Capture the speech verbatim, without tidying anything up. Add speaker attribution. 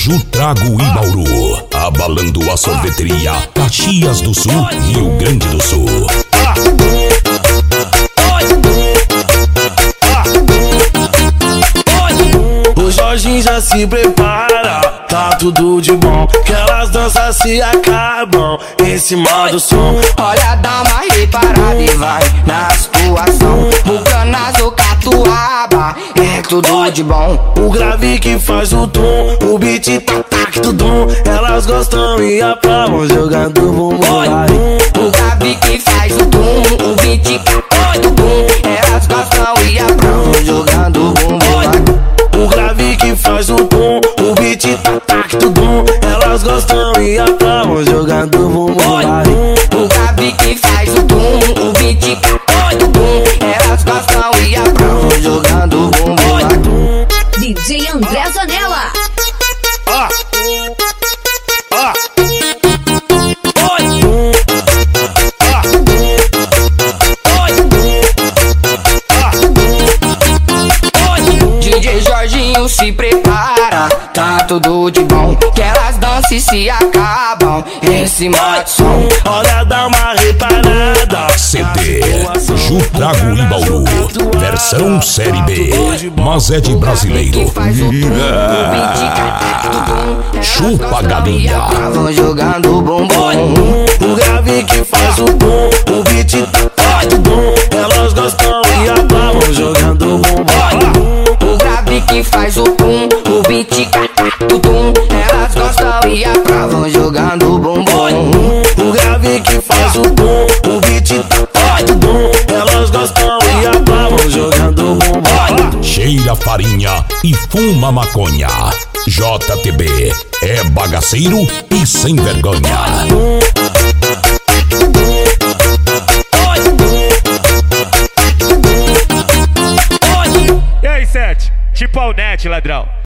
Speaker 1: Jutrago e Bauru, abalando a sorveteria Caxias do Sul, Rio Grande do Sul.
Speaker 2: O Jorginho já se prepara, tá tudo de bom, que elas danças se acabam em cima do som.
Speaker 3: Olha, dá uma reparada e vai na situação. Bucanas ou catuaba, é tudo de bom.
Speaker 2: O grave que faz o tom, o beat tá tac tudum. Elas gostam e aplaudem jogando bumbum.
Speaker 3: O grave que faz o tom, o beat tá tudum. Elas gostam e aplaudem jogando bumbum.
Speaker 2: O grave que faz o tom, o beat tá tac tudum. Elas gostam e aplaudem jogando bumbum.
Speaker 3: O grave que faz o tom, o beat tá tudum. Elas gostam e aplaudem jogando bumbum.
Speaker 4: D J André Zanella.
Speaker 2: Ah. Ah.
Speaker 3: D J Jorginho se prepara, tá tudo de bom, que elas dançam e se acabam em cima do som.
Speaker 2: Olha, dá uma reparada.
Speaker 1: C D Jutrago e Bauru, versão série B, mas é de brasileiro. Chupa galinha.
Speaker 3: Vão jogando bumbum.
Speaker 2: O grave que faz o tom, o beat tá tudum. Elas gostam e aplaudem jogando bumbum.
Speaker 3: O grave que faz o pum, o beat tudum. Elas gostam e aprovam jogando bumbum.
Speaker 2: O grave que faz o tom, o beat tá tudum. Elas gostam e aplaudem jogando bumbum.
Speaker 1: Cheira farinha e fuma maconha. J T B é bagaceiro e sem vergonha.
Speaker 5: E aí, Sete? Tipo ao net, ladrão.